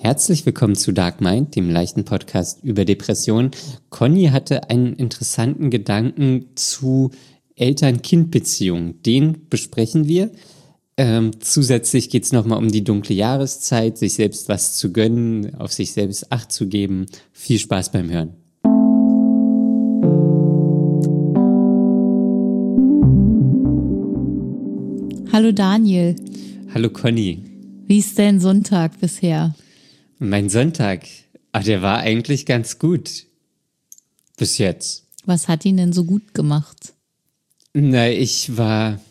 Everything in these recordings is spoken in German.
Herzlich willkommen zu Dark Mind, dem leichten Podcast über Depressionen. Conny hatte einen interessanten Gedanken zu Eltern-Kind-Beziehungen. Den besprechen wir. Zusätzlich geht es nochmal um die dunkle Jahreszeit, sich selbst was zu gönnen, auf sich selbst Acht zu geben. Viel Spaß beim Hören. Hallo Daniel. Hallo Conny. Wie ist dein Sonntag bisher? Mein Sonntag, der war eigentlich ganz gut. Bis jetzt. Was hat ihn denn so gut gemacht? Na, ich war,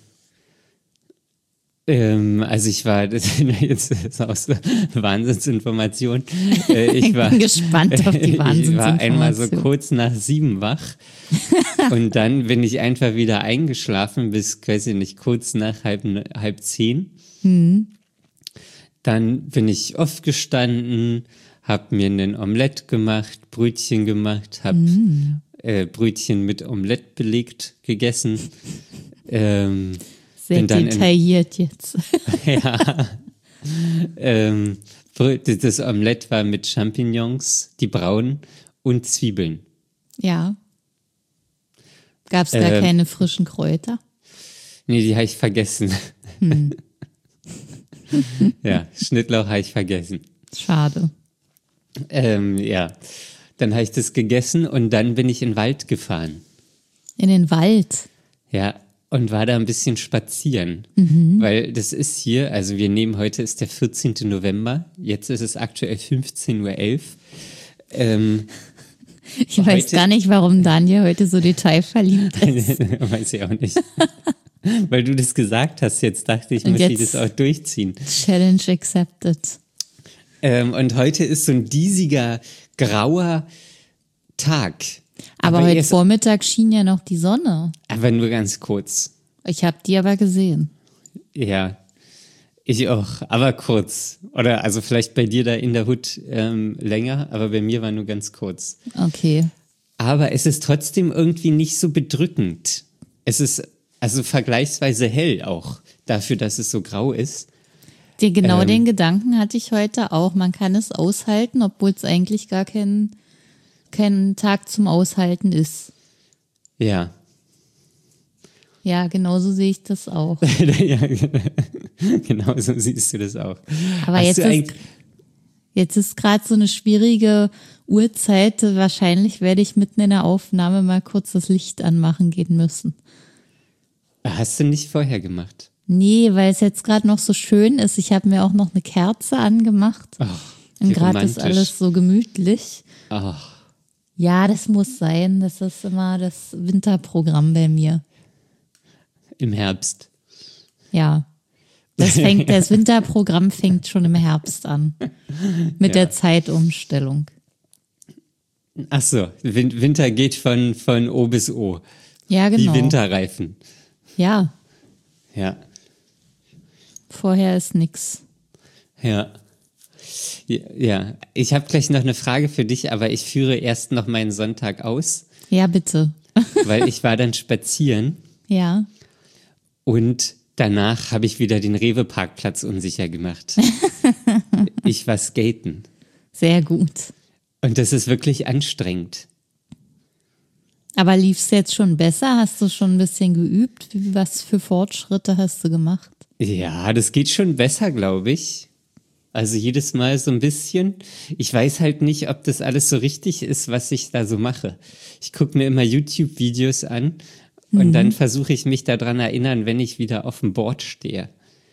das jetzt ist auch so eine Wahnsinnsinformation. Ich bin gespannt auf die Wahnsinnsinformation. Ich war einmal so kurz nach 7 wach und dann bin ich einfach wieder eingeschlafen bis, weiß ich nicht, kurz nach halb 10. Dann bin ich aufgestanden, habe mir ein Omelett gemacht, Brötchen gemacht, habe Brötchen mit Omelett belegt gegessen. Sehr detailliert jetzt. Ja. Das Omelett war mit Champignons, die braunen, und Zwiebeln. Ja. Gab es da keine frischen Kräuter? Nee, die habe ich vergessen. Ja, Schnittlauch habe ich vergessen. Schade. Ja, dann habe ich das gegessen und dann bin ich in den Wald gefahren. In den Wald? Ja, und war da ein bisschen spazieren. Weil das ist hier, also wir nehmen heute, ist der 14. November, jetzt ist es aktuell 15:11 Uhr. Ich weiß gar nicht, warum Daniel heute so detailverliebt ist. Weiß ich auch nicht. Weil du das gesagt hast, jetzt dachte ich, muss ich das auch durchziehen. Challenge accepted. Und heute ist so ein diesiger, grauer Tag. Aber heute Vormittag schien ja noch die Sonne. Aber nur ganz kurz. Ich habe die aber gesehen. Ja, ich auch, aber kurz. Oder also vielleicht bei dir da in der Hut länger, aber bei mir war nur ganz kurz. Okay. Aber es ist trotzdem irgendwie nicht so bedrückend. Es ist also vergleichsweise hell auch, dafür, dass es so grau ist. Den Gedanken hatte ich heute auch. Man kann es aushalten, obwohl es eigentlich gar kein Tag zum Aushalten ist. Ja. Ja, genauso sehe ich das auch. Ja, genau so siehst du das auch. Aber jetzt ist gerade so eine schwierige Uhrzeit. Wahrscheinlich werde ich mitten in der Aufnahme mal kurz das Licht anmachen gehen müssen. Hast du nicht vorher gemacht? Nee, weil es jetzt gerade noch so schön ist. Ich habe mir auch noch eine Kerze angemacht. Ach, und gerade ist alles so gemütlich. Ach. Ja, das muss sein. Das ist immer das Winterprogramm bei mir. Im Herbst. Ja. Das Winterprogramm fängt schon im Herbst an. Mit der Zeitumstellung. Ach so, Winter geht von O bis O. Ja, genau. Wie Winterreifen. Ja. Ja. Vorher ist nix. Ja. Ja, ich habe gleich noch eine Frage für dich, aber ich führe erst noch meinen Sonntag aus. Ja, bitte. Weil ich war dann spazieren. Ja. Und danach habe ich wieder den Rewe-Parkplatz unsicher gemacht. Ich war skaten. Sehr gut. Und das ist wirklich anstrengend. Aber lief es jetzt schon besser? Hast du schon ein bisschen geübt? Was für Fortschritte hast du gemacht? Ja, das geht schon besser, glaube ich. Also jedes Mal so ein bisschen. Ich weiß halt nicht, ob das alles so richtig ist, was ich da so mache. Ich gucke mir immer YouTube-Videos an und dann versuche ich mich daran erinnern, wenn ich wieder auf dem Board stehe.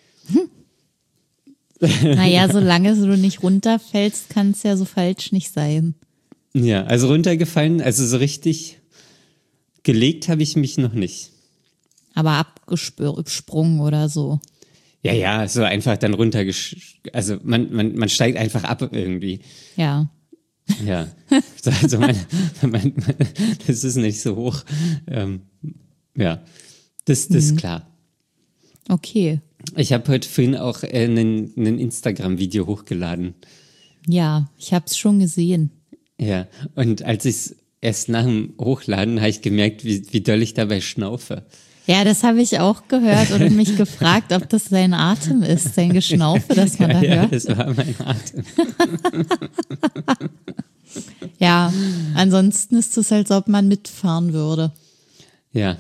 Naja, solange du nicht runterfällst, kann es ja so falsch nicht sein. Ja, also runtergefallen, also so richtig gelegt habe ich mich noch nicht. Aber abgesprungen oder so. Ja, so einfach dann also man steigt einfach ab irgendwie. Ja. Ja, also das ist nicht so hoch. Ja, das ist klar. Okay. Ich habe heute vorhin auch ein Instagram-Video hochgeladen. Ja, ich habe es schon gesehen. Ja, und als ich es erst nach dem Hochladen habe ich gemerkt, wie doll ich dabei schnaufe. Ja, das habe ich auch gehört und mich gefragt, ob das sein Atem ist, sein Geschnaufe, das man da Ja, hört. das war mein Atem. Ja, ansonsten ist es, als ob man mitfahren würde. Ja.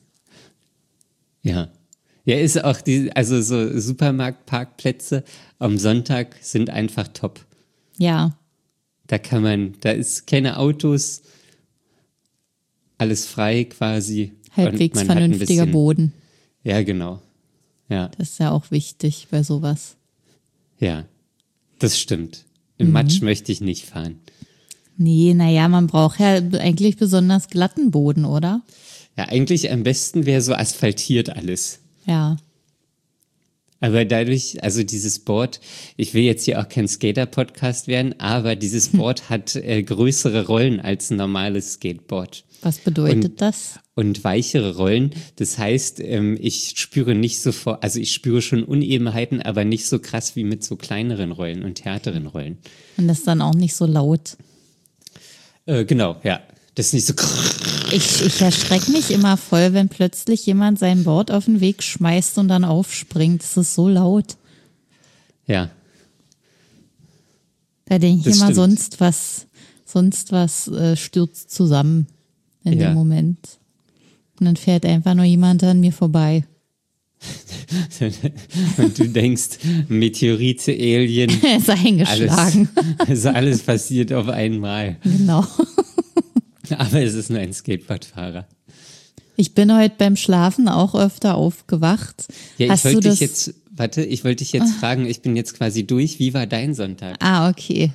Ja. Ja, ist auch also so Supermarktparkplätze am Sonntag sind einfach top. Ja, Da ist keine Autos, alles frei quasi. halbwegs Und man hat ein vernünftiger bisschen, Boden. Ja, genau. Ja, Das ist ja auch wichtig bei sowas. ja. Das stimmt. Im Matsch möchte ich nicht fahren. Nee, naja, man braucht ja eigentlich besonders glatten Boden, oder? Ja, eigentlich am besten wäre so asphaltiert alles. Ja. Aber dadurch, also dieses Board, ich will jetzt hier auch kein Skater-Podcast werden, aber dieses Board hat größere Rollen als ein normales Skateboard. Was bedeutet das? Und weichere Rollen. Das heißt, ich spüre nicht sofort, also ich spüre schon Unebenheiten, aber nicht so krass wie mit so kleineren Rollen und härteren Rollen. Und das ist dann auch nicht so laut. Genau, ja. Das ist nicht so. Ich erschrecke mich immer voll, wenn plötzlich jemand sein Board auf den Weg schmeißt und dann aufspringt. Das ist so laut. Ja. Da denke ich Das immer, stimmt. sonst was stürzt zusammen in Ja. dem Moment. Und dann fährt einfach nur jemand an mir vorbei. Und du denkst, Meteorite, Alien, Er ist eingeschlagen. alles passiert auf einmal. Genau. Aber es ist nur ein Skateboardfahrer. Ich bin heute beim Schlafen auch öfter aufgewacht. Ja, Hast ich du wollte das? dich jetzt fragen, ich bin jetzt quasi durch. Wie war dein Sonntag? Ah, okay.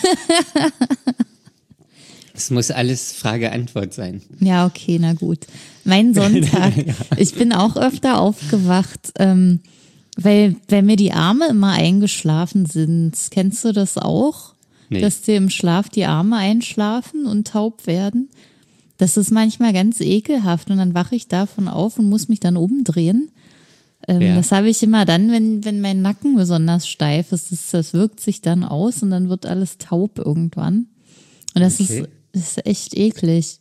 Es muss alles Frage-Antwort sein. Ja, okay, na gut. Mein Sonntag, ich bin auch öfter aufgewacht, weil mir die Arme immer eingeschlafen sind. Kennst du das auch? Nee. Dass dir im Schlaf die Arme einschlafen und taub werden? Das ist manchmal ganz ekelhaft und dann wache ich davon auf und muss mich dann umdrehen. Ja. Das habe ich immer dann, wenn mein Nacken besonders steif ist. Das wirkt sich dann aus und dann wird alles taub irgendwann. Und das Okay. ist echt eklig.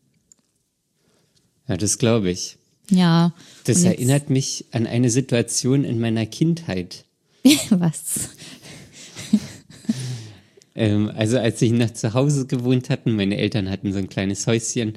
Ja, das glaube ich. Ja. Das und jetzt- erinnert mich an eine Situation in meiner Kindheit. Was? Also als ich noch zu Hause gewohnt hatten, meine Eltern hatten so ein kleines Häuschen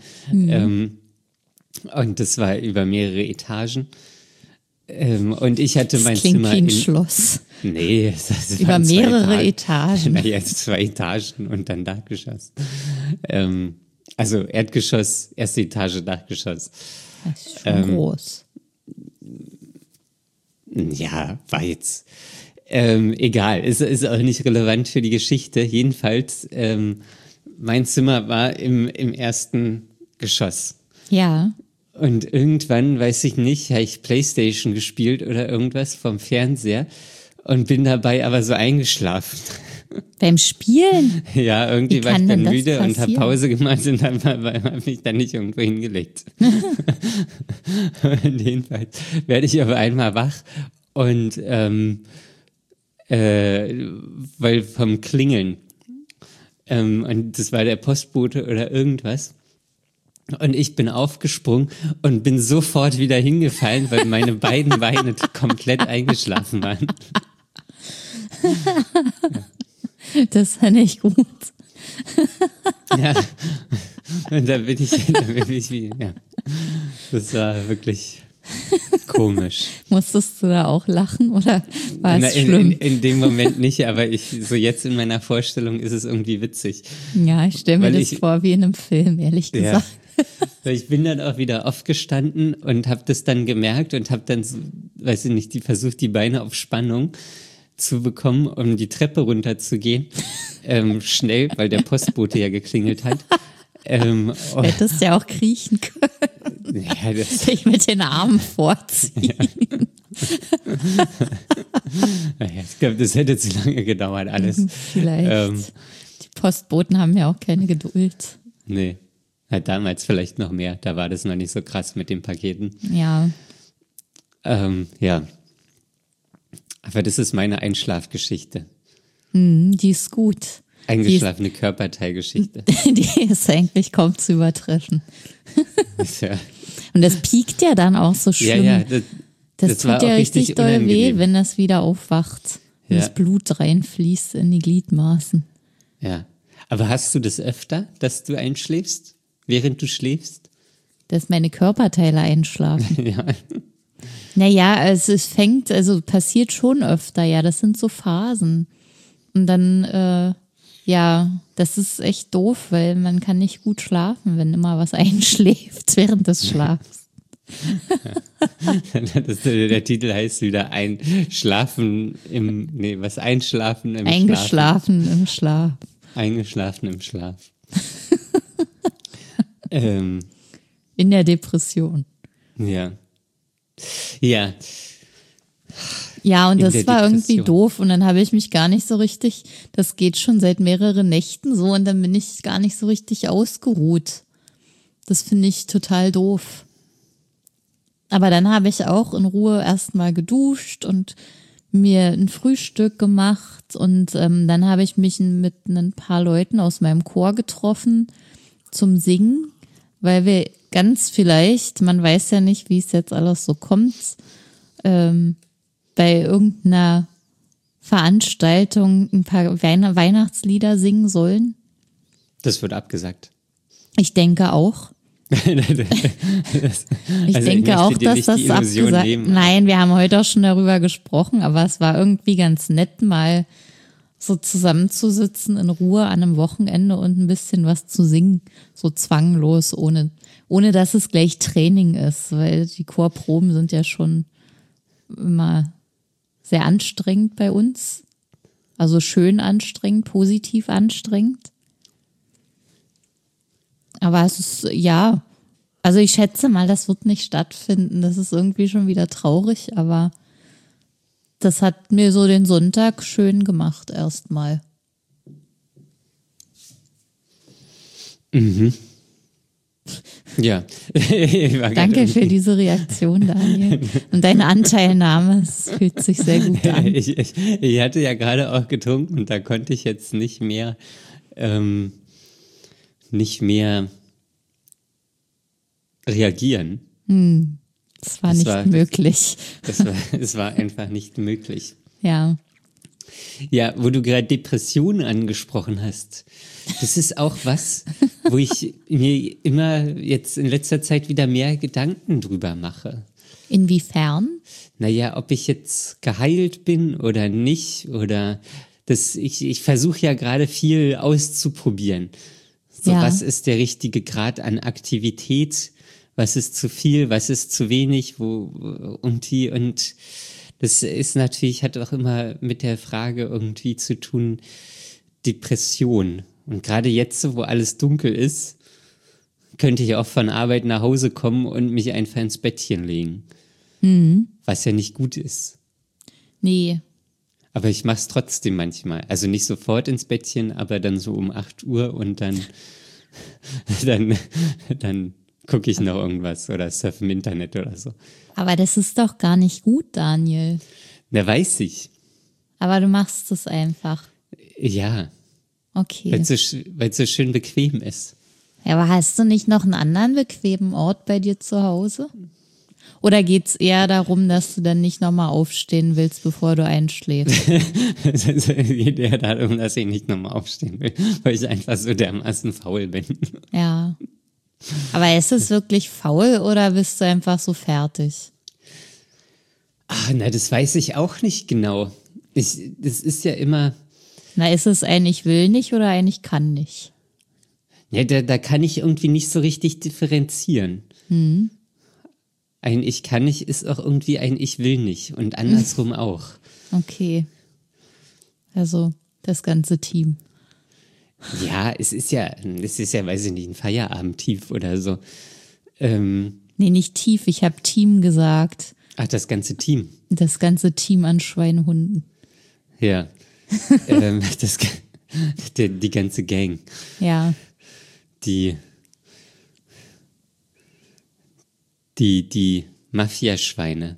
und das war über mehrere Etagen. Und ich hatte mein Das klingt Zimmer wie ein in... Schloss. Nee, das Über waren zwei mehrere Etagen. Naja, 2 Etagen und dann Dachgeschoss. Also Erdgeschoss, erste Etage, Dachgeschoss. Das ist schon groß. Ja, war jetzt egal. Ist auch nicht relevant für die Geschichte. Jedenfalls, mein Zimmer war im ersten Geschoss. Ja. Und irgendwann, weiß ich nicht, habe ich Playstation gespielt oder irgendwas vom Fernseher und bin dabei aber so eingeschlafen. Beim Spielen? Ja, irgendwie Wie war ich kann dann denn das müde und habe passieren? Pause gemacht und habe mich dann nicht irgendwo hingelegt. Und jedenfalls werde ich aber einmal wach und weil vom Klingeln und das war der Postbote oder irgendwas. Und ich bin aufgesprungen und bin sofort wieder hingefallen, weil meine beiden Beine komplett eingeschlafen waren. Das fand ich gut. Ja. Und da bin ich wie, ja. Das war wirklich komisch. Musstest du da auch lachen oder war Na, es schlimm? in dem Moment nicht, aber so jetzt in meiner Vorstellung ist es irgendwie witzig. Ja, ich stelle mir weil das ich- vor wie in einem Film, ehrlich Ja. gesagt. Weil ich bin dann auch wieder aufgestanden und habe das dann gemerkt und habe dann, so, weiß ich nicht, versucht, die Beine auf Spannung zu bekommen, um die Treppe runterzugehen. Schnell, weil der Postbote ja geklingelt hat. Und, Hättest ja auch kriechen können. ja, das, Dich mit den Armen vorziehen. naja, ich glaube, das hätte zu lange gedauert, alles. Vielleicht. Die Postboten haben ja auch keine Geduld. Nee, halt damals vielleicht noch mehr. Da war das noch nicht so krass mit den Paketen. Ja. Ja. Aber das ist meine Einschlafgeschichte. Die ist gut. Eingeschlafene Körperteilgeschichte. Die ist eigentlich kaum zu übertreffen. Ist ja, Und das piekt ja dann auch so schlimm. Ja, das tut war ja auch richtig doll unangenehm. weh, wenn das wieder aufwacht. Und Ja. das Blut reinfließt in die Gliedmaßen. Ja. Aber hast du das öfter, dass du einschläfst, während du schläfst? Dass meine Körperteile einschlafen. Ja. Naja, also passiert schon öfter, ja, das sind so Phasen. Und dann, ja, das ist echt doof, weil man kann nicht gut schlafen, wenn immer was einschläft während des Schlafs. Der Titel heißt wieder Einschlafen im Eingeschlafen im Schlaf. Eingeschlafen im Schlaf. In der Depression. Ja. Ja. Ja, und In das der war irgendwie Depression. doof und dann habe ich mich gar nicht so richtig, das geht schon seit mehreren Nächten so und dann bin ich gar nicht so richtig ausgeruht. Das finde ich total doof. Aber dann habe ich auch in Ruhe erstmal geduscht und mir ein Frühstück gemacht und dann habe ich mich mit ein paar Leuten aus meinem Chor getroffen zum Singen, weil wir ganz vielleicht, man weiß ja nicht, wie es jetzt alles so kommt, bei irgendeiner Veranstaltung ein paar Weihnachtslieder singen sollen. Das wird abgesagt. Ich denke auch. Ich denke auch, dass das abgesagt. Nein, wir haben heute auch schon darüber gesprochen, aber es war irgendwie ganz nett, mal so zusammenzusitzen in Ruhe an einem Wochenende und ein bisschen was zu singen, so zwanglos, ohne dass es gleich Training ist, weil die Chorproben sind ja schon immer sehr anstrengend bei uns. Also schön anstrengend, positiv anstrengend. Aber es ist, ja, also ich schätze mal, das wird nicht stattfinden. Das ist irgendwie schon wieder traurig, aber das hat mir so den Sonntag schön gemacht erstmal. Ja. Danke für diese Reaktion, Daniel. Und deine Anteilnahme, es fühlt sich sehr gut an. Ich hatte ja gerade auch getrunken und da konnte ich jetzt nicht mehr reagieren. Das war nicht möglich. Es war einfach nicht möglich. Ja. Ja, wo du gerade Depressionen angesprochen hast. Das ist auch was, wo ich mir immer jetzt in letzter Zeit wieder mehr Gedanken drüber mache. Inwiefern? Naja, ob ich jetzt geheilt bin oder nicht oder ich versuche ja gerade viel auszuprobieren. So, Ja. was ist der richtige Grad an Aktivität? Was ist zu viel? Was ist zu wenig? Und das ist natürlich, hat auch immer mit der Frage irgendwie zu tun, Depression. Und gerade jetzt, wo alles dunkel ist, könnte ich auch von Arbeit nach Hause kommen und mich einfach ins Bettchen legen. Was ja nicht gut ist. Nee. Aber ich mache es trotzdem manchmal. Also nicht sofort ins Bettchen, aber dann so um 8 Uhr und dann gucke ich noch irgendwas oder surfe im Internet oder so. Aber das ist doch gar nicht gut, Daniel. Na, weiß ich. Aber du machst es einfach. Ja, Okay. weil es so schön bequem ist. Ja, aber hast du nicht noch einen anderen bequemen Ort bei dir zu Hause? Oder geht's eher darum, dass du dann nicht nochmal aufstehen willst, bevor du einschläfst? Es geht eher darum, dass ich nicht nochmal aufstehen will, weil ich einfach so dermaßen faul bin. Ja. Aber ist es wirklich faul oder bist du einfach so fertig? Ach, na, das weiß ich auch nicht genau. Das ist ja immer, Na, ist es ein Ich will nicht oder ein Ich kann nicht? ja, da kann ich irgendwie nicht so richtig differenzieren. Ein Ich kann nicht ist auch irgendwie ein Ich will nicht und andersrum auch. Okay. Also das ganze Team. Ja, es ist ja, weiß ich nicht, ein Feierabendtief oder so. Nee, nicht tief. Ich habe Team gesagt. Ach, das ganze Team. Das ganze Team an Schweinehunden. Ja. Die ganze Gang. Ja. Die Mafiaschweine.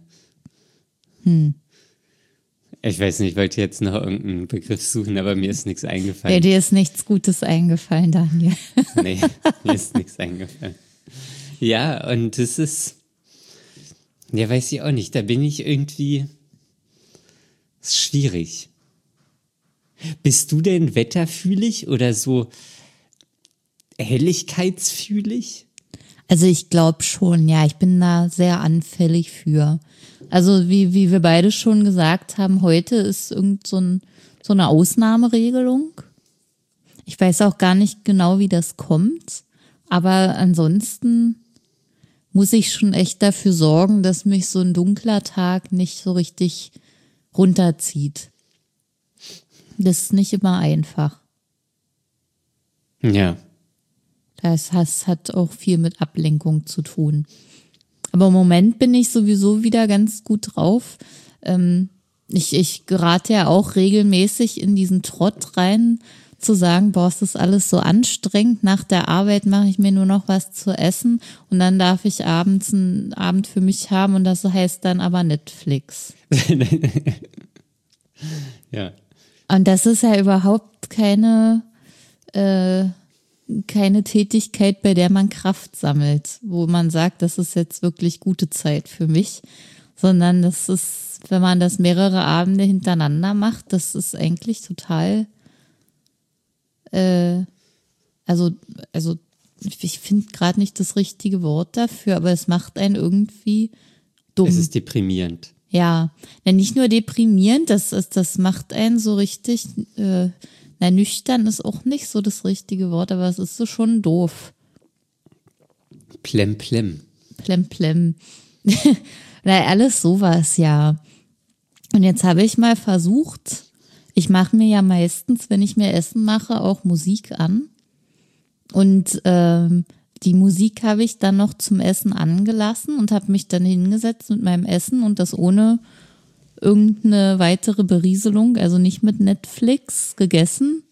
Ich weiß nicht, ich wollte jetzt noch irgendeinen Begriff suchen, aber mir ist nichts Ja, eingefallen. dir ist nichts Gutes eingefallen, Daniel. Nee, mir ist nichts eingefallen. Ja, und das ist, ja, weiß ich auch nicht, da bin ich irgendwie, ist schwierig. Bist du denn wetterfühlig oder so helligkeitsfühlig? Also ich glaube schon, ja, ich bin da sehr anfällig für. Also wie wir beide schon gesagt haben, heute ist so eine Ausnahmeregelung. Ich weiß auch gar nicht genau, wie das kommt. Aber ansonsten muss ich schon echt dafür sorgen, dass mich so ein dunkler Tag nicht so richtig runterzieht. Das ist nicht immer einfach. Ja. Das hat auch viel mit Ablenkung zu tun. Aber im Moment bin ich sowieso wieder ganz gut drauf. Ich gerate ja auch regelmäßig in diesen Trott rein, zu sagen, boah, es ist alles so anstrengend. Nach der Arbeit mache ich mir nur noch was zu essen und dann darf ich abends einen Abend für mich haben und das heißt dann aber Netflix. Ja. Und das ist ja überhaupt keine Tätigkeit, bei der man Kraft sammelt, wo man sagt, das ist jetzt wirklich gute Zeit für mich, sondern das ist, wenn man das mehrere Abende hintereinander macht, das ist eigentlich total, also ich finde gerade nicht das richtige Wort dafür, aber es macht einen irgendwie dumm. Es ist deprimierend. Ja, nicht nur deprimierend, das macht einen so richtig, nüchtern ist auch nicht so das richtige Wort, aber es ist so schon doof. Plem. Plem. Alles sowas, ja. Und jetzt habe ich mal versucht, ich mache mir ja meistens, wenn ich mir Essen mache, auch Musik an. Und die Musik habe ich dann noch zum Essen angelassen und habe mich dann hingesetzt mit meinem Essen und das ohne irgendeine weitere Berieselung, also nicht mit Netflix gegessen.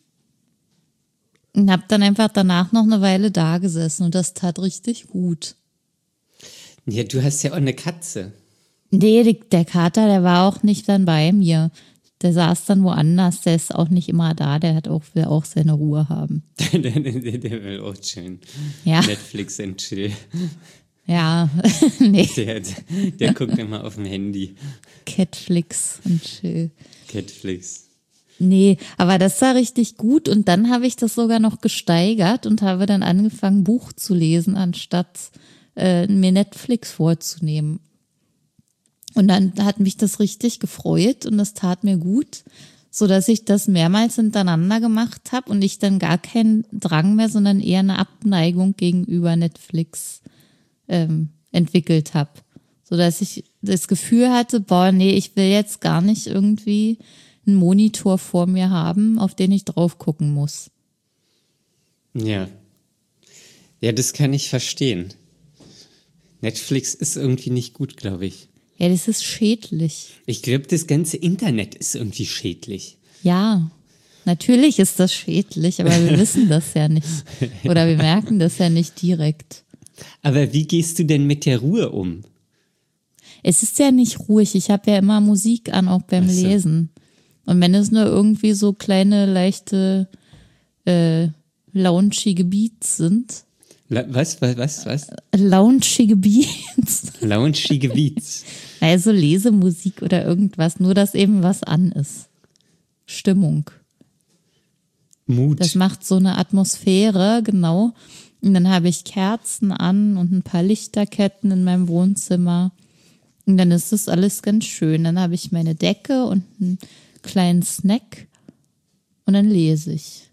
Und habe dann einfach danach noch eine Weile da gesessen und das tat richtig gut. Ja, du hast ja auch eine Katze. Nee, der Kater, der war auch nicht dann bei mir. Der saß dann woanders, der ist auch nicht immer da, will auch seine Ruhe haben. der will auch chillen. Ja. Netflix and chill. Ja, nee. Der guckt immer auf dem Handy. Catflix und chill. Catflix. Nee, aber das war richtig gut und dann habe ich das sogar noch gesteigert und habe dann angefangen, Buch zu lesen, anstatt mir Netflix vorzunehmen. Und dann hat mich das richtig gefreut und das tat mir gut, so dass ich das mehrmals hintereinander gemacht habe und ich dann gar keinen Drang mehr, sondern eher eine Abneigung gegenüber Netflix entwickelt habe. So dass ich das Gefühl hatte, boah, nee, ich will jetzt gar nicht irgendwie einen Monitor vor mir haben, auf den ich drauf gucken muss. Ja. Ja, das kann ich verstehen. Netflix ist irgendwie nicht gut, glaube ich. Ja, das ist schädlich. Ich glaube, das ganze Internet ist irgendwie schädlich. Ja, natürlich ist das schädlich, aber wir wissen das ja nicht. Oder wir merken das ja nicht direkt. Aber wie gehst du denn mit der Ruhe um? Es ist ja nicht ruhig. Ich habe ja immer Musik an, auch beim Ach so. Lesen. Und wenn es nur irgendwie so kleine, leichte, launchige Beats sind. Was? Launchige Beats. Launchige Beats. Also Lesemusik oder irgendwas, nur dass eben was an ist. Stimmung. Mut. Das macht so eine Atmosphäre, genau. Und dann habe ich Kerzen an und ein paar Lichterketten in meinem Wohnzimmer. Und dann ist das alles ganz schön. Dann habe ich meine Decke und einen kleinen Snack und dann lese ich.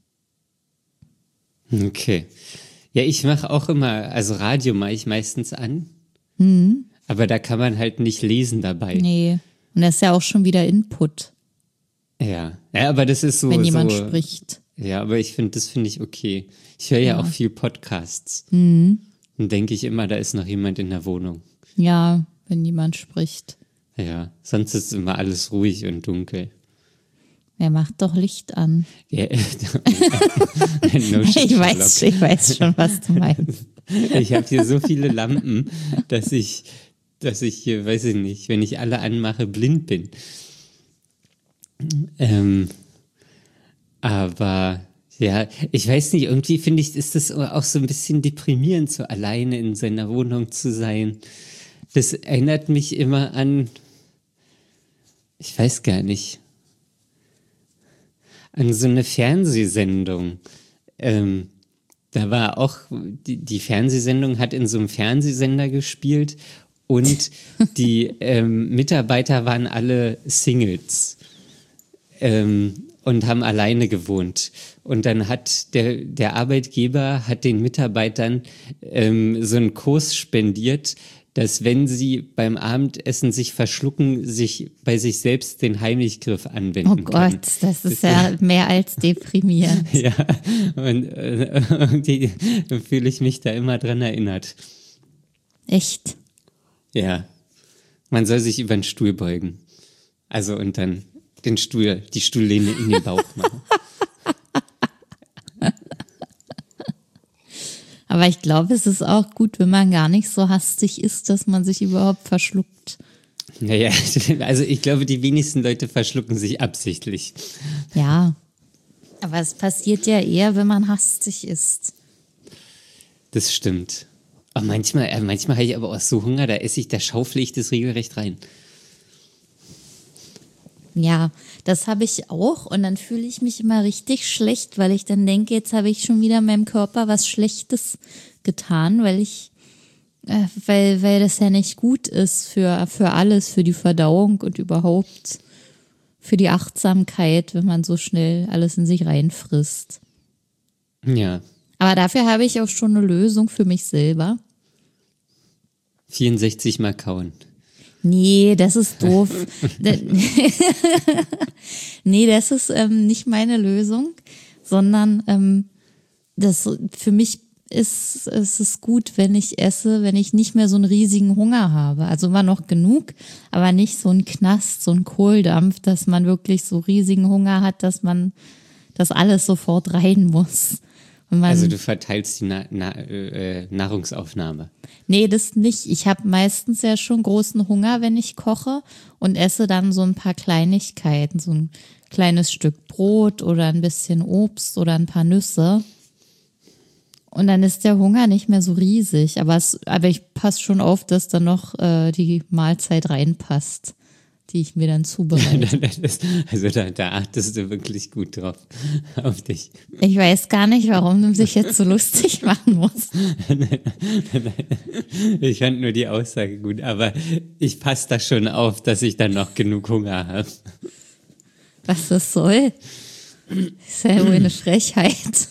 Okay. Ja, ich mache auch immer, also Radio mache ich meistens an. Aber da kann man halt nicht lesen dabei. Nee. Und das ist ja auch schon wieder Input, Ja, aber das ist so. wenn jemand so, spricht. Ja, aber das finde ich okay. Ich höre ja auch viel Podcasts. Dann denke ich immer, da ist noch jemand in der Wohnung. Ja, wenn jemand spricht. Ja, sonst ist immer alles ruhig und dunkel. Er macht doch Licht an. Ja, no Ich weiß schon, was du meinst. Ich habe hier so viele Lampen, dass ich hier, weiß ich nicht, wenn ich alle anmache, blind bin. Aber Ja, ich weiß nicht, irgendwie finde ich, ist das auch so ein bisschen deprimierend, so alleine in seiner Wohnung zu sein. Das erinnert mich immer an, ich weiß gar nicht, an so eine Fernsehsendung. Da war auch, die Fernsehsendung hat in so einem Fernsehsender gespielt und die Mitarbeiter waren alle Singles und haben alleine gewohnt. Und dann hat der Arbeitgeber hat den Mitarbeitern so einen Kurs spendiert, dass wenn sie beim Abendessen sich verschlucken, sich bei sich selbst den Heimlichgriff anwenden Oh können. Gott, das ist ja mehr als deprimierend. Ja, und irgendwie fühle ich mich da immer dran erinnert. Echt? Ja, man soll sich über den Stuhl beugen. Also und dann die Stuhllehne in den Bauch machen. Aber ich glaube, es ist auch gut, wenn man gar nicht so hastig ist, dass man sich überhaupt verschluckt. Naja, also ich glaube, die wenigsten Leute verschlucken sich absichtlich. Ja, aber es passiert ja eher, wenn man hastig ist. Das stimmt. Aber manchmal habe ich aber auch so Hunger, da schaufle ich das regelrecht rein. Ja, das habe ich auch und dann fühle ich mich immer richtig schlecht, weil ich dann denke, jetzt habe ich schon wieder meinem Körper was Schlechtes getan, weil das ja nicht gut ist für alles, für die Verdauung und überhaupt für die Achtsamkeit, wenn man so schnell alles in sich reinfrisst. Ja, Aber dafür habe ich auch schon eine Lösung für mich selber. 64 Mal kauen. Nee, das ist doof. Nee, das ist nicht meine Lösung, sondern das für mich ist es gut, wenn ich esse, wenn ich nicht mehr so einen riesigen Hunger habe. Also immer noch genug, aber nicht so ein Knast, so ein Kohldampf, dass man wirklich so riesigen Hunger hat, dass man das alles sofort rein muss. Und man, Also du verteilst die Nahrungsaufnahme. nee, das nicht. Ich habe meistens ja schon großen Hunger, wenn ich koche und esse dann so ein paar Kleinigkeiten, so ein kleines Stück Brot oder ein bisschen Obst oder ein paar Nüsse. Und dann ist der Hunger nicht mehr so riesig. Aber ich passe schon auf, dass dann noch die Mahlzeit reinpasst, die ich mir dann zubereite. Also da achtest du wirklich gut drauf, auf dich. Ich weiß gar nicht, warum du dich jetzt so lustig machen musst. Ich fand nur die Aussage gut, aber ich passe da schon auf, dass ich dann noch genug Hunger habe. Was das soll? Ist ja wohl eine Frechheit.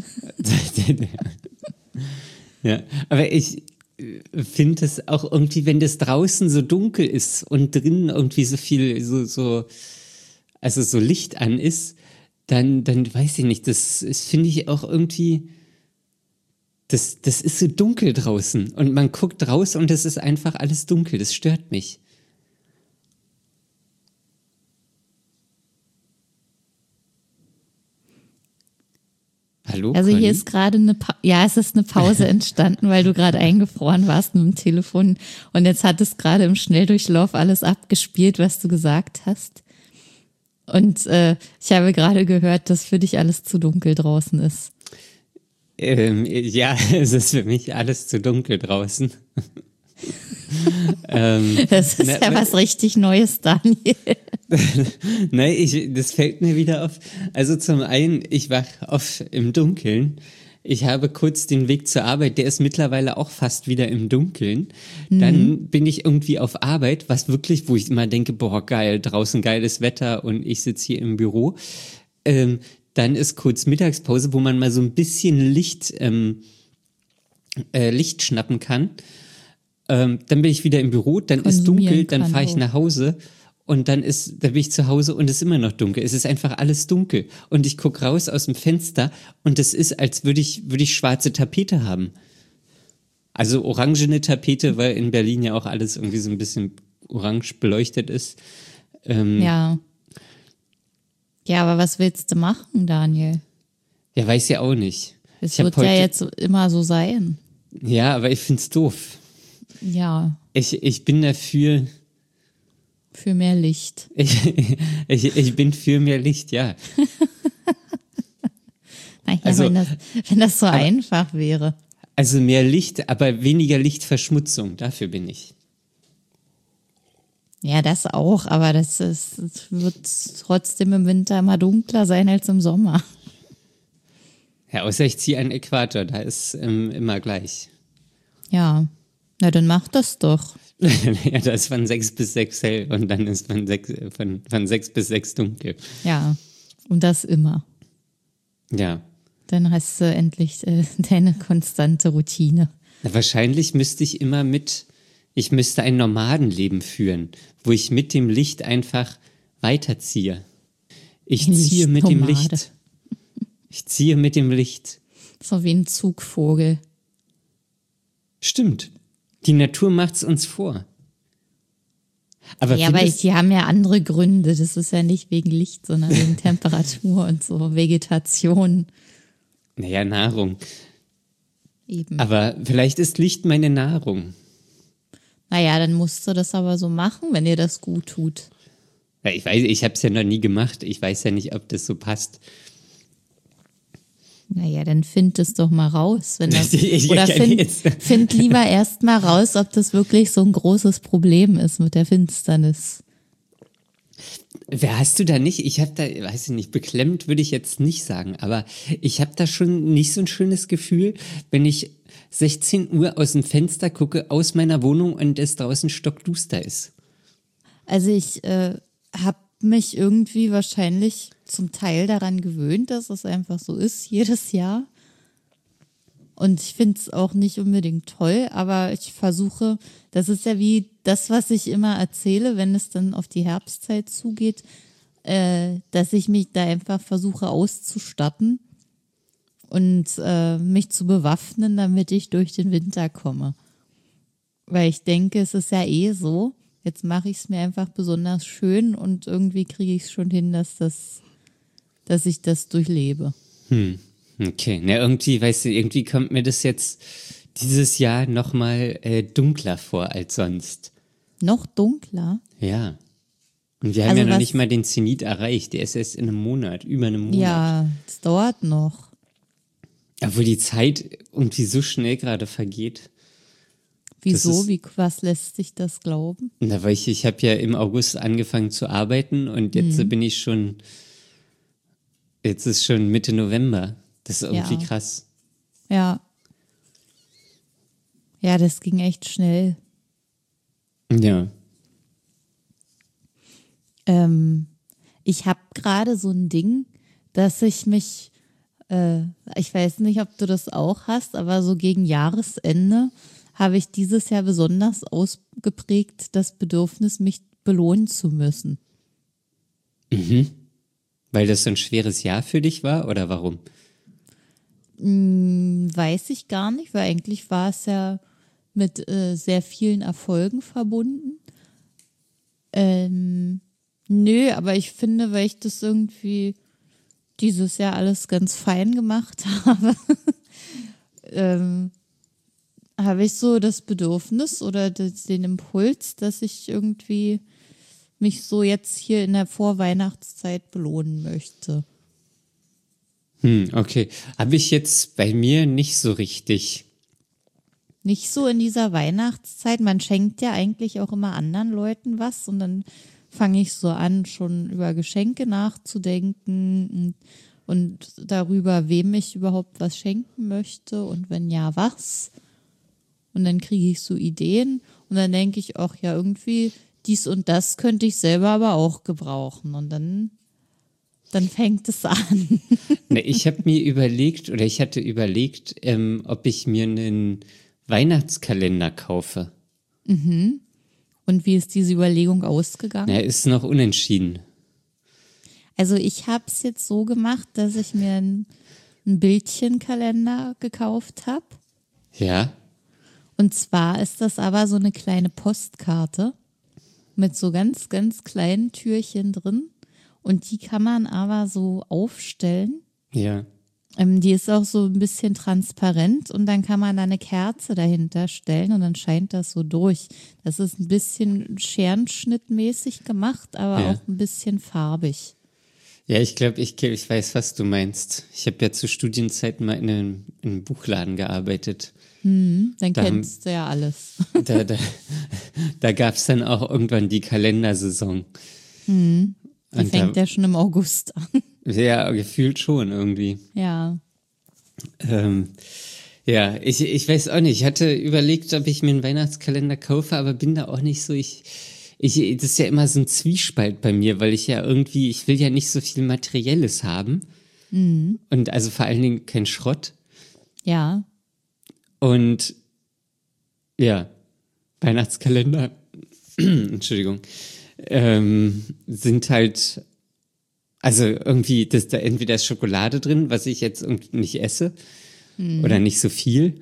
Ja, aber ich finde es auch irgendwie, wenn das draußen so dunkel ist und drinnen irgendwie so viel also so Licht an ist, dann weiß ich nicht, das finde ich auch irgendwie, das ist so dunkel draußen und man guckt raus und es ist einfach alles dunkel, das stört mich. Hallo, Also hier Conny? ist gerade es ist eine Pause entstanden, weil du gerade eingefroren warst mit dem Telefon und jetzt hat es gerade im Schnelldurchlauf alles abgespielt, was du gesagt hast. Und ich habe gerade gehört, dass für dich alles zu dunkel draußen ist. Ja, es ist für mich alles zu dunkel draußen. Das ist ja was richtig Neues, Daniel. Nein, das fällt mir wieder auf. Also zum einen, ich wach auf im Dunkeln. Ich habe kurz den Weg zur Arbeit, der ist mittlerweile auch fast wieder im Dunkeln. Dann bin ich irgendwie auf Arbeit, wo ich immer denke, boah, geil, draußen geiles Wetter und ich sitze hier im Büro. Dann ist kurz Mittagspause, wo man mal so ein bisschen Licht schnappen kann. Dann bin ich wieder im Büro, dann ist dunkel, dann fahre ich nach Hause und dann bin ich zu Hause und es ist immer noch dunkel. Es ist einfach alles dunkel und ich gucke raus aus dem Fenster und es ist, als würde ich schwarze Tapete haben. Also orangene Tapete, weil in Berlin ja auch alles irgendwie so ein bisschen orange beleuchtet ist. Ja. Ja, aber was willst du machen, Daniel? Ja, weiß ja auch nicht. Es wird ja jetzt immer so sein. Ja, aber ich find's doof. Ja. Ich bin dafür. Für mehr Licht. Ich bin für mehr Licht, ja. Also, wenn das so einfach wäre. also mehr Licht, aber weniger Lichtverschmutzung, dafür bin ich. Ja, das auch, aber es wird trotzdem im Winter immer dunkler sein als im Sommer. Ja, außer ich ziehe an den Äquator, da ist immer gleich. Ja, na dann mach das doch. Ja, da ist von 6 bis 6 hell und dann ist von 6 bis 6 dunkel. Ja, und das immer. Ja. Dann hast du endlich deine konstante Routine. Na, wahrscheinlich müsste ich ich müsste ein Nomadenleben führen, wo ich mit dem Licht einfach weiterziehe. Ich ziehe mit dem Lichtnomade. Licht. Ich ziehe mit dem Licht. So wie ein Zugvogel. Stimmt. Die Natur macht's uns vor. Aber Ja, aber die haben ja andere Gründe. Das ist ja nicht wegen Licht, sondern wegen Temperatur und so, Vegetation naja, Nahrung. eben. Aber vielleicht ist Licht meine Nahrung. Naja, dann musst du das aber so machen, wenn dir das gut tut. Ja, ich habe es ja noch nie gemacht. Ich weiß ja nicht, ob das so passt. Naja, dann find es doch mal raus. Wenn das, Ich oder kann jetzt- find lieber erst mal raus, ob das wirklich so ein großes Problem ist mit der Finsternis. Wer hast du da nicht? Ich habe da, weiß ich nicht, beklemmt würde ich jetzt nicht sagen, aber ich habe da schon nicht so ein schönes Gefühl, wenn ich 16 Uhr aus dem Fenster gucke, aus meiner Wohnung und es draußen stockduster ist. Also ich habe mich irgendwie wahrscheinlich zum Teil daran gewöhnt, dass es einfach so ist, jedes Jahr. Und ich finde es auch nicht unbedingt toll, aber ich versuche, das ist ja wie das, was ich immer erzähle, wenn es dann auf die Herbstzeit zugeht, dass ich mich da einfach versuche auszustatten und mich zu bewaffnen, damit ich durch den Winter komme. Weil ich denke, es ist ja eh so, jetzt mache ich es mir einfach besonders schön und irgendwie kriege ich es schon hin, dass ich das durchlebe. Okay, na irgendwie, weißt du, irgendwie kommt mir das jetzt dieses Jahr nochmal dunkler vor als sonst. Noch dunkler? Ja. Und wir haben Also ja noch was- nicht mal den Zenit erreicht. Der ist erst in einem Monat, über einem Monat. Ja, es dauert noch. Obwohl die Zeit irgendwie so schnell gerade vergeht. Wieso? ist- Was lässt sich das glauben? Na, weil ich habe ja im August angefangen zu arbeiten und jetzt bin ich schon, jetzt ist schon Mitte November. Das ist irgendwie Ja. krass. Ja. Ja, das ging echt schnell. Ja. Ich habe gerade so ein Ding, dass ich mich, ich weiß nicht, ob du das auch hast, aber so gegen Jahresende habe ich dieses Jahr besonders ausgeprägt das Bedürfnis, mich belohnen zu müssen. Weil das so ein schweres Jahr für dich war oder warum? Weiß ich gar nicht, weil eigentlich war es ja mit sehr vielen Erfolgen verbunden. Nö, aber ich finde, weil ich das irgendwie dieses Jahr alles ganz fein gemacht habe, habe ich so das Bedürfnis oder den Impuls, dass ich irgendwie mich so jetzt hier in der Vorweihnachtszeit belohnen möchte. Okay. Habe ich jetzt bei mir nicht so richtig. Nicht so in dieser Weihnachtszeit. Man schenkt ja eigentlich auch immer anderen Leuten was und dann fange ich so an, schon über Geschenke nachzudenken und darüber, wem ich überhaupt was schenken möchte und wenn ja, was. Und dann kriege ich so Ideen und dann denke ich auch, ja, irgendwie dies und das könnte ich selber aber auch gebrauchen. Und dann fängt es an. Na, ich habe mir überlegt, oder ich hatte überlegt, ob ich mir einen Weihnachtskalender kaufe. Und wie ist diese Überlegung ausgegangen? Er ist noch unentschieden. Also ich habe es jetzt so gemacht, dass ich mir einen Bildchenkalender gekauft habe. Ja. Und zwar ist das aber so eine kleine Postkarte mit so ganz, ganz kleinen Türchen drin. Und die kann man aber so aufstellen. Ja. Die ist auch so ein bisschen transparent und dann kann man da eine Kerze dahinter stellen und dann scheint das so durch. Das ist ein bisschen scherenschnittmäßig gemacht, aber Ja. auch ein bisschen farbig. Ja, ich glaube, ich weiß, was du meinst. Ich habe ja zu Studienzeiten mal in einem Buchladen gearbeitet. Dann Da haben- kennst du ja alles. Da, da, da gab es dann auch irgendwann die Kalendersaison. Die Und fängt ja schon im August an. ja, gefühlt schon irgendwie. Ja. Ja, ich weiß auch nicht. Ich hatte überlegt, ob ich mir einen Weihnachtskalender kaufe, aber bin da auch nicht so. Das ist ja immer so ein Zwiespalt bei mir, weil ich will ja nicht so viel Materielles haben. Und also vor allen Dingen kein Schrott. Ja. Und ja, Weihnachtskalender, Entschuldigung, sind halt, also irgendwie, da entweder ist Schokolade drin, was ich jetzt irgendwie nicht esse, oder nicht so viel.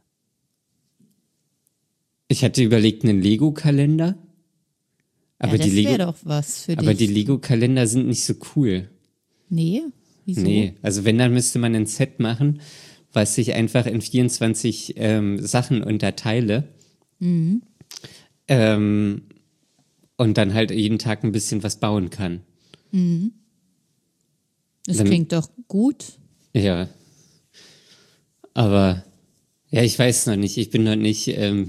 Ich hatte überlegt, einen Lego-Kalender, aber Ja, das wäre doch was für aber dich. die Lego-Kalender sind nicht so cool. Nee? Wieso? Nee, also wenn, dann müsste man ein Set machen, was ich einfach in 24 Sachen unterteile. Und dann halt jeden Tag ein bisschen was bauen kann. Das Dann- klingt doch gut. Ja. Aber ja, ich weiß noch nicht. Ich bin noch nicht,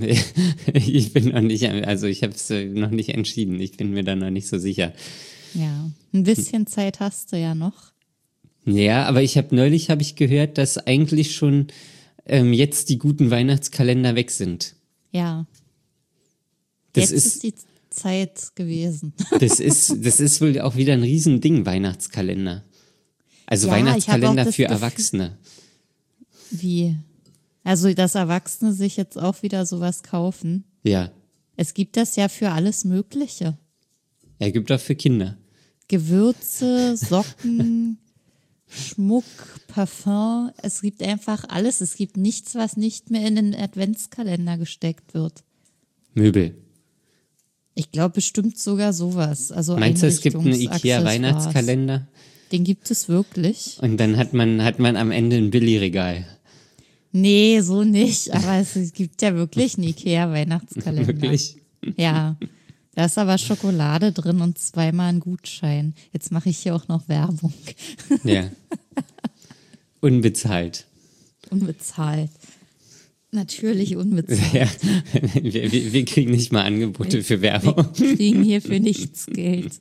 also ich habe es noch nicht entschieden. Ich bin mir da noch nicht so sicher. Ja. Ein bisschen Zeit hast du ja noch. Ja, aber neulich habe ich gehört, dass eigentlich schon jetzt die guten Weihnachtskalender weg sind. Ja. Das Jetzt ist, ist die Zeit gewesen. das ist wohl auch wieder ein Riesending, Weihnachtskalender. Also Ja, ich hab auch Weihnachtskalender das für Gefühl- Erwachsene. Wie? Also, dass Erwachsene sich jetzt auch wieder sowas kaufen. Ja. Es gibt das ja für alles Mögliche. Er gibt auch für Kinder. Gewürze, Socken, Schmuck, Parfum. Es gibt einfach alles. Es gibt nichts, was nicht mehr in den Adventskalender gesteckt wird. Möbel. Ich glaube bestimmt sogar sowas. Also Meinst du, es gibt einen Einrichtungsaccessoires. IKEA-Weihnachtskalender? Den gibt es wirklich. Und dann hat man am Ende ein Billigregal. Nee, so nicht. Aber es gibt ja wirklich einen Ikea-Weihnachtskalender. Wirklich? Ja. Da ist aber Schokolade drin und zweimal ein Gutschein. Jetzt mache ich hier auch noch Werbung. Ja. Unbezahlt. Unbezahlt. Natürlich unbezahlt. Ja. Wir kriegen nicht mal Angebote für Werbung. Wir kriegen hier für nichts Geld.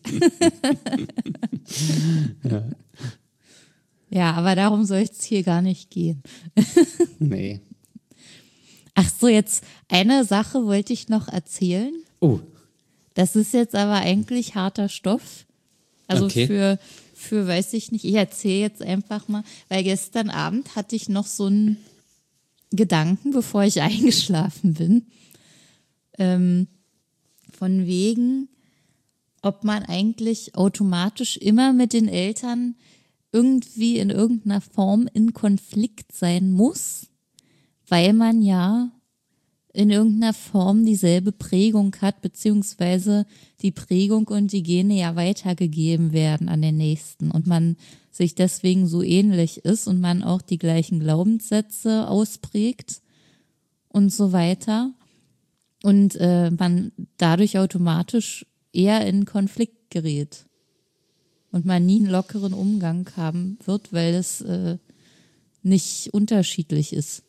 Ja, aber darum soll es hier gar nicht gehen. Nee. Ach so, jetzt eine Sache wollte ich noch erzählen. Oh, Das ist jetzt aber eigentlich harter Stoff. Also Okay. für, weiß ich nicht, ich erzähle jetzt einfach mal, weil gestern Abend hatte ich noch so einen Gedanken, bevor ich eingeschlafen bin. Von wegen, ob man eigentlich automatisch immer mit den Eltern irgendwie in irgendeiner Form in Konflikt sein muss, weil man ja in irgendeiner Form dieselbe Prägung hat, beziehungsweise die Prägung und die Gene ja weitergegeben werden an den Nächsten und man sich deswegen so ähnlich ist und man auch die gleichen Glaubenssätze ausprägt und so weiter und man dadurch automatisch eher in Konflikt gerät und man nie einen lockeren Umgang haben wird, weil es nicht unterschiedlich ist.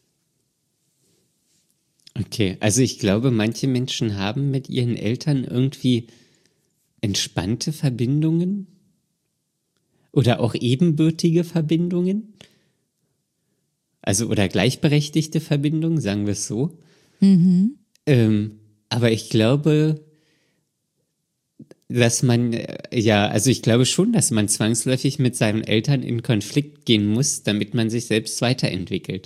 okay. Also ich glaube, manche Menschen haben mit ihren Eltern irgendwie entspannte Verbindungen oder auch ebenbürtige Verbindungen. Also oder gleichberechtigte Verbindungen, sagen wir es so. Aber ich glaube, dass man, also ich glaube schon, dass man zwangsläufig mit seinen Eltern in Konflikt gehen muss, damit man sich selbst weiterentwickelt.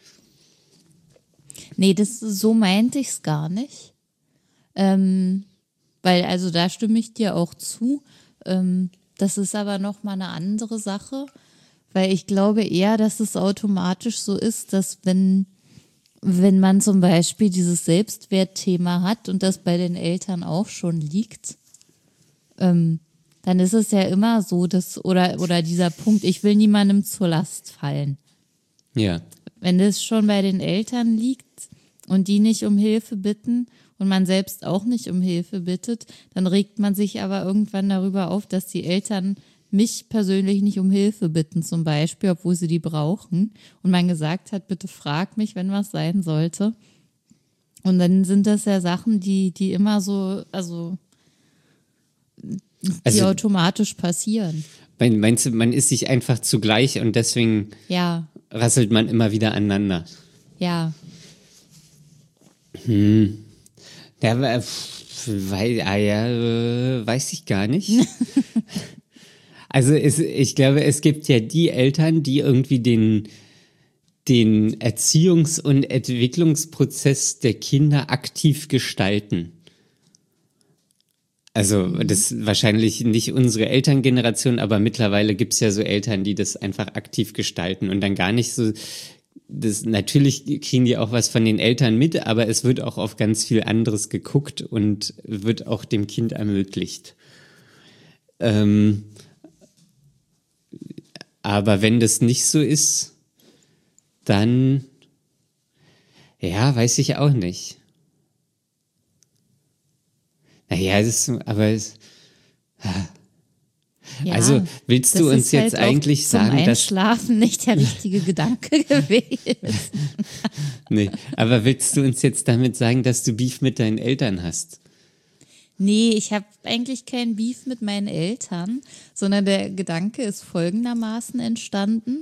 Nee, so meinte ich es gar nicht. Weil, also da stimme ich dir auch zu. Das ist aber nochmal eine andere Sache, weil ich glaube eher, dass es automatisch so ist, dass wenn man zum Beispiel dieses Selbstwertthema hat und das bei den Eltern auch schon liegt, dann ist es ja immer so, dass, oder dieser Punkt, ich will niemandem zur Last fallen. Ja, Wenn das schon bei den Eltern liegt und die nicht um Hilfe bitten und man selbst auch nicht um Hilfe bittet, dann regt man sich aber irgendwann darüber auf, dass die Eltern mich persönlich nicht um Hilfe bitten zum Beispiel, obwohl sie die brauchen. Und man gesagt hat, bitte frag mich, wenn was sein sollte. Und dann sind das ja Sachen, die immer so, die automatisch passieren. Meinst du, man ist sich einfach zugleich und deswegen Ja, rasselt man immer wieder aneinander? ja. Ja, weiß ich gar nicht. Also ich glaube, es gibt ja die Eltern, die irgendwie den Erziehungs- und Entwicklungsprozess der Kinder aktiv gestalten. Also das ist wahrscheinlich nicht unsere Elterngeneration, aber mittlerweile gibt es ja so Eltern, die das einfach aktiv gestalten und dann gar nicht so, natürlich kriegen die auch was von den Eltern mit, aber es wird auch auf ganz viel anderes geguckt und wird auch dem Kind ermöglicht. Aber wenn das nicht so ist, dann, ja, weiß ich auch nicht. Naja, Ja, also willst du das uns ist jetzt halt auch eigentlich sagen, zum dass Einschlafen nicht der richtige Gedanke gewesen. nee, aber willst du uns jetzt damit sagen, dass du Beef mit deinen Eltern hast? Nee, ich habe eigentlich kein Beef mit meinen Eltern, sondern der Gedanke ist folgendermaßen entstanden.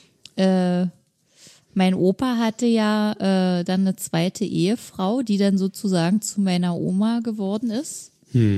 Mein Opa hatte ja dann eine zweite Ehefrau, die dann sozusagen zu meiner Oma geworden ist.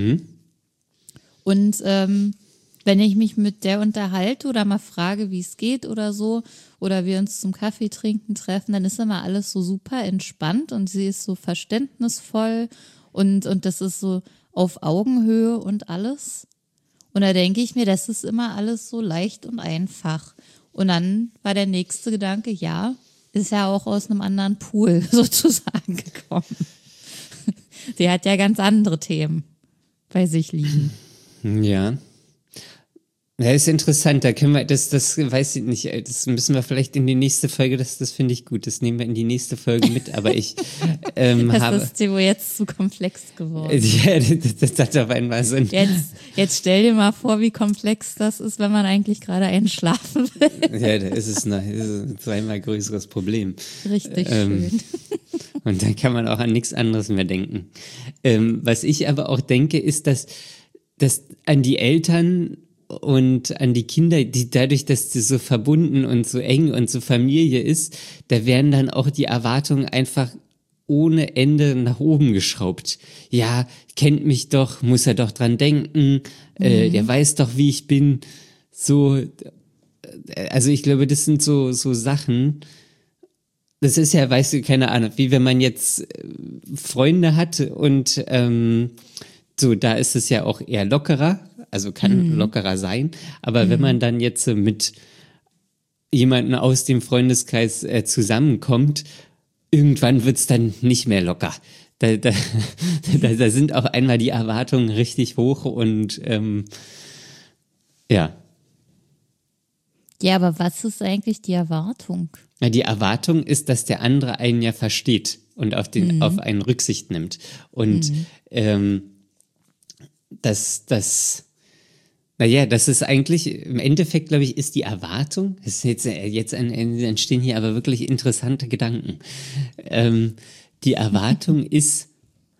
Und wenn ich mich mit der unterhalte oder mal frage, wie es geht oder so, oder wir uns zum Kaffee trinken treffen, dann ist immer alles so super entspannt und sie ist so verständnisvoll und das ist so auf Augenhöhe und alles. Und da denke ich mir, das ist immer alles so leicht und einfach. Und dann war der nächste Gedanke, ja, ist ja auch aus einem anderen Pool sozusagen gekommen. Die hat ja ganz andere Themen bei sich liegen. Ja. Ja, ist interessant, da können wir, das weiß ich nicht, das müssen wir vielleicht in die nächste Folge, das finde ich gut, das nehmen wir in die nächste Folge mit, aber ich Das ist dir wohl jetzt zu komplex geworden. Ja, das hat auf einmal so ein... Jetzt stell dir mal vor, wie komplex das ist, wenn man eigentlich gerade einschlafen will. Ja, da ist es ein zweimal größeres Problem. Richtig schön. Und dann kann man auch an nichts anderes mehr denken. Was ich aber auch denke, ist, dass an die Eltern und an die Kinder, die dadurch, dass sie so verbunden und so eng und so Familie ist, da werden dann auch die Erwartungen einfach ohne Ende nach oben geschraubt. Ja, kennt mich doch, muss er doch dran denken, der weiß doch, wie ich bin. So, also ich glaube, das sind so Sachen. Das ist ja, weißt du, keine Ahnung, wie wenn man jetzt Freunde hat und so, da ist es ja auch eher lockerer, also kann lockerer sein. Aber wenn man dann jetzt mit jemandem aus dem Freundeskreis zusammenkommt, irgendwann wird's dann nicht mehr locker. Da sind auch einmal die Erwartungen richtig hoch und ja. Ja, aber was ist eigentlich die Erwartung? Ja, die Erwartung ist, dass der andere einen ja versteht und auf einen Rücksicht nimmt. Und das ist eigentlich, im Endeffekt, glaube ich, ist die Erwartung, das ist jetzt entstehen hier aber wirklich interessante Gedanken. Die Erwartung ist,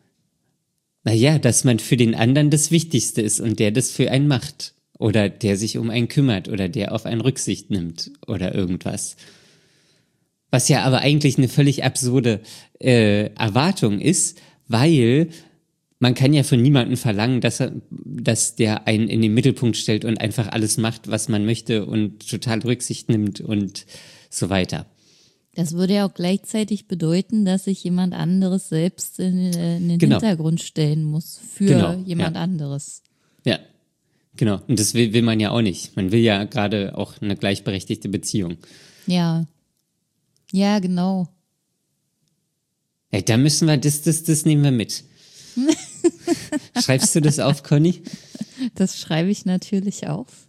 dass man für den anderen das Wichtigste ist und der das für einen macht. Oder der sich um einen kümmert oder der auf einen Rücksicht nimmt oder irgendwas. Was ja aber eigentlich eine völlig absurde Erwartung ist, weil man kann ja von niemandem verlangen, dass der einen in den Mittelpunkt stellt und einfach alles macht, was man möchte und total Rücksicht nimmt und so weiter. Das würde ja auch gleichzeitig bedeuten, dass sich jemand anderes selbst in den Hintergrund stellen muss für jemand anderes. Ja, genau. Und das will man ja auch nicht. Man will ja gerade auch eine gleichberechtigte Beziehung. Ja. Ja, genau. Ja, da müssen wir, das nehmen wir mit. Schreibst du das auf, Conny? Das schreibe ich natürlich auf.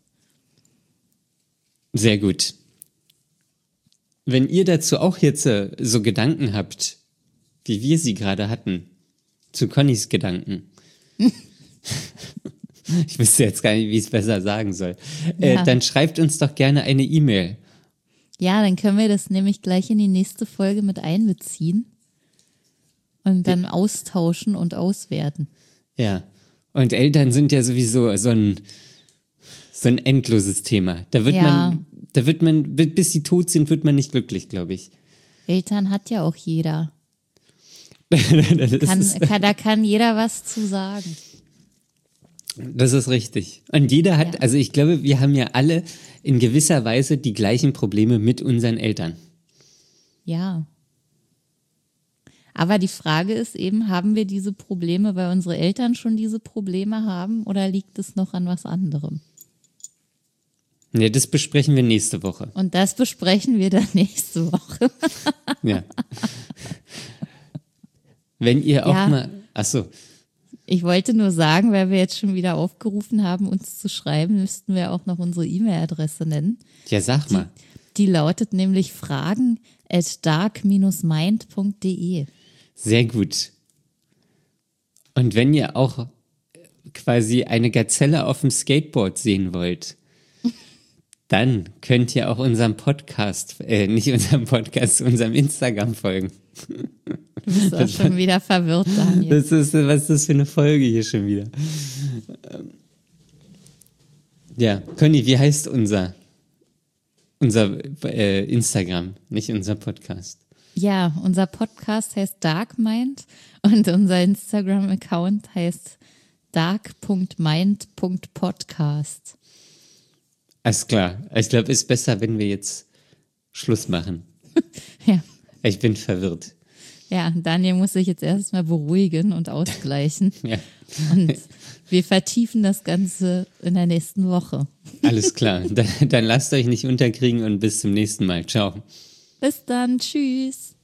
Sehr gut. Wenn ihr dazu auch jetzt so Gedanken habt, wie wir sie gerade hatten, zu Connys Gedanken, Ich wüsste jetzt gar nicht, wie ich es besser sagen soll. Ja. Dann schreibt uns doch gerne eine E-Mail. Ja, dann können wir das nämlich gleich in die nächste Folge mit einbeziehen und dann austauschen und auswerten. Ja. Und Eltern sind ja sowieso so ein endloses Thema. Da wird man, bis sie tot sind, wird man nicht glücklich, glaube ich. Eltern hat ja auch jeder. Das Da kann jeder was zu sagen. Das ist richtig. Und jeder hat, also ich glaube, wir haben ja alle in gewisser Weise die gleichen Probleme mit unseren Eltern. Ja. Aber die Frage ist eben, haben wir diese Probleme, weil unsere Eltern schon diese Probleme haben, oder liegt es noch an was anderem? Ja, das besprechen wir nächste Woche. Und das besprechen wir dann nächste Woche. Ja. Wenn ihr auch mal, achso. Ich wollte nur sagen, weil wir jetzt schon wieder aufgerufen haben, uns zu schreiben, müssten wir auch noch unsere E-Mail-Adresse nennen. Ja, sag mal. Die lautet nämlich fragen@dark-mind.de. Sehr gut. Und wenn ihr auch quasi eine Gazelle auf dem Skateboard sehen wollt, dann könnt ihr auch unserem Podcast, nicht unserem Podcast, unserem Instagram folgen. Du bist auch schon wieder verwirrt, Daniel. Was ist das für eine Folge hier schon wieder? Ja, Conny, wie heißt unser Instagram, nicht unser Podcast? Ja, unser Podcast heißt Dark Mind und unser Instagram-Account heißt dark.mind.podcast. Alles klar. Ich glaube, es ist besser, wenn wir jetzt Schluss machen. Ja. Ich bin verwirrt. Ja, Daniel muss sich jetzt erstmal beruhigen und ausgleichen. Ja. Und wir vertiefen das Ganze in der nächsten Woche. Alles klar. Dann lasst euch nicht unterkriegen und bis zum nächsten Mal. Ciao. Bis dann. Tschüss.